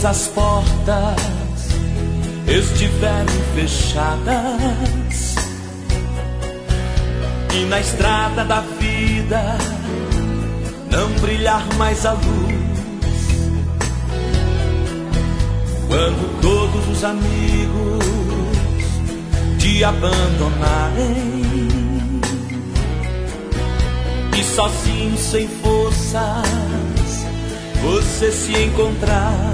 as portas estiverem fechadas e na estrada da vida não brilhar mais a luz, quando todos os amigos te abandonarem e sozinho, sem forças, você se encontrar.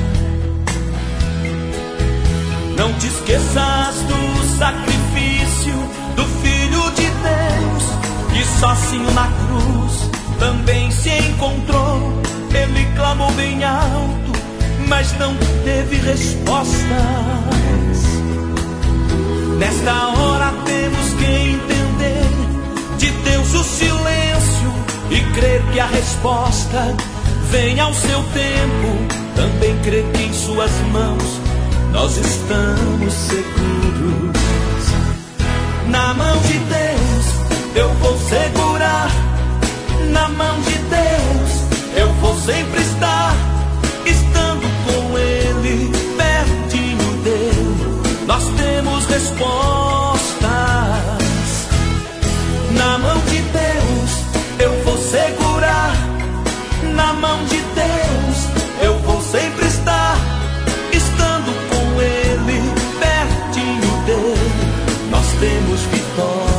Não te esqueças do sacrifício do Filho de Deus, que sozinho na cruz também se encontrou. Ele clamou bem alto, mas não teve respostas. Nesta hora temos que entender de Deus o silêncio e crer que a resposta vem ao seu tempo. Também crer que em suas mãos nós estamos seguros. Na mão de Deus eu vou segurar, na mão de Deus eu vou sempre estar. Estando com Ele, pertinho dele, nós temos respostas. Na mão de Deus eu vou segurar, na mão de Deus eu vou sempre estar. Estando com Ele, pertinho dele, nós temos vitória.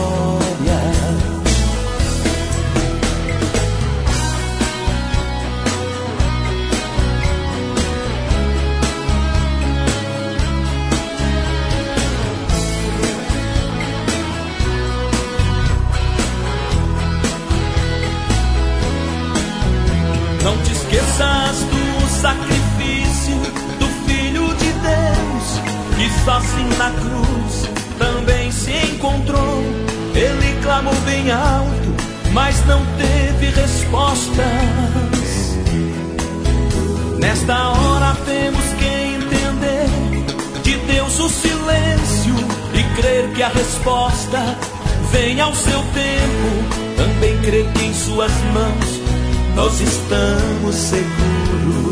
Não te esqueças do sacrifício do Filho de Deus, que sozinho na cruz também se encontrou. Ele clamou bem alto, mas não teve respostas. Nesta hora temos que entender de Deus o silêncio e crer que a resposta vem ao seu tempo. Também crer que em suas mãos nós estamos seguros.